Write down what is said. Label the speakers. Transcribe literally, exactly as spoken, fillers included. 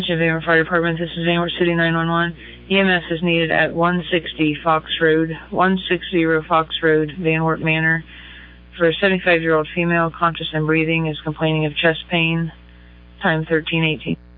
Speaker 1: Van Wert Fire Department, this is Van Wert City nine one one. E M S is needed at one sixty Fox Road, one sixty Fox Road, Van Wert Manor. For a seventy-five-year-old female, conscious and breathing, is complaining of chest pain. Time thirteen eighteen.